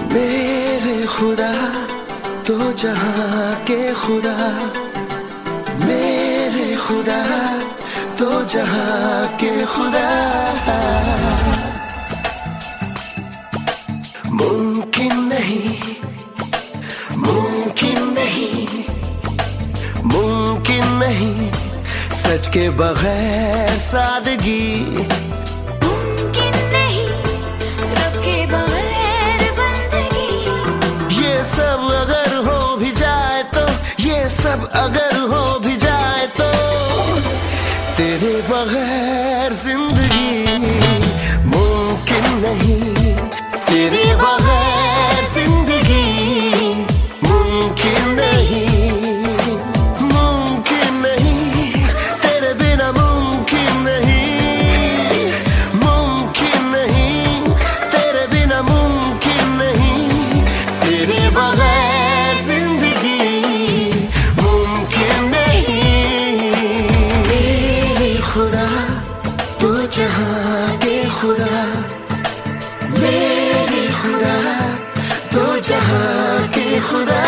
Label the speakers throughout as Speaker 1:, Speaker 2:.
Speaker 1: मेरे खुदा तो जहां के खुदा, मेरे खुदा तो जहां के खुदा। मुमकिन नहीं, मुमकिन नहीं, मुमकिन नहीं सच के बगैर सादगी।
Speaker 2: मुमकिन नहीं रब के बगैर बंदगी।
Speaker 1: ये सब अगर हो भी जाए तो, ये सब अगर हो भी जाए तो तेरे बगैर जिंदगी मुमकिन नहीं। तेरे बगैर जिंदगी मुमकिन नहीं, मुमकिन नहीं। तेरे बिना मुमकिन नहीं, मुमकिन नहीं। तेरे बिना मुमकिन नहीं, तेरे बगैर जिंदगी मुमकिन नहीं। मेरे खुदा तो जहां के खुदा, मेरे खुदा तो जहां के खुदा।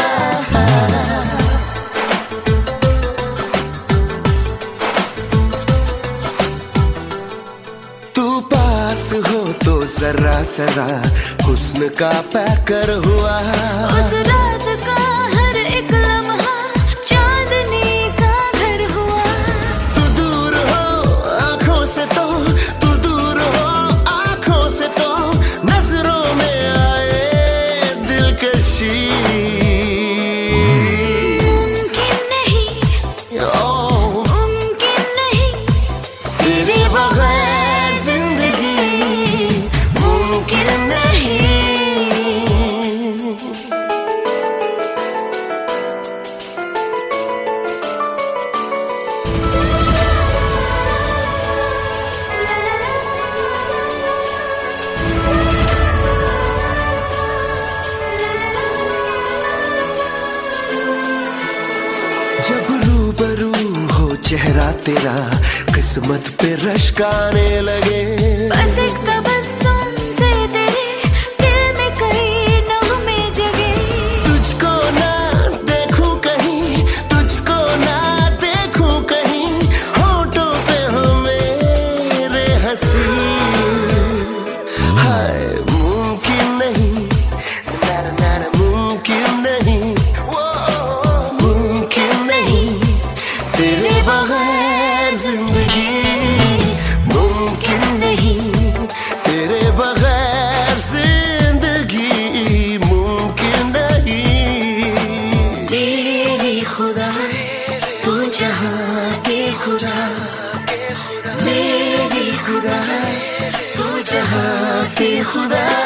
Speaker 1: तू पास हो तो जरा जरा हुस्न का पैकर हुआ।
Speaker 2: उस रात का हर एक लम्हा चांदनी का घर हुआ।
Speaker 1: तू दूर हो आंखों से तो, तू दूर हो आंखों से तो नजरों में आए दिलकशी।
Speaker 2: मुमकिन नहीं, मुमकिन नहीं
Speaker 1: तेरे बगैर जिंदगी मुमकिन नहीं। जब रूबरू हो चेहरा तेरा किस्मत पे रश्क आने लगे।
Speaker 2: बस एक तबस्सुम से तेरे दिल में कई नगमे जगे।
Speaker 1: तुझको ना देखूं कहीं, तुझको ना देखूं कहीं, होठों पे हो मेरे हंसी। हाय मुमकिन नहीं, नाना नाना मुमकिन नहीं, वो मुमकिन नहीं। तेरे बगैर जिंदगी मुमकिन नहीं। तेरे बगैर जिंदगी मुमकिन नहीं।
Speaker 2: तेरे खुदा तू जहां के खुदा, मेरे खुदा तू जहां के खुदा।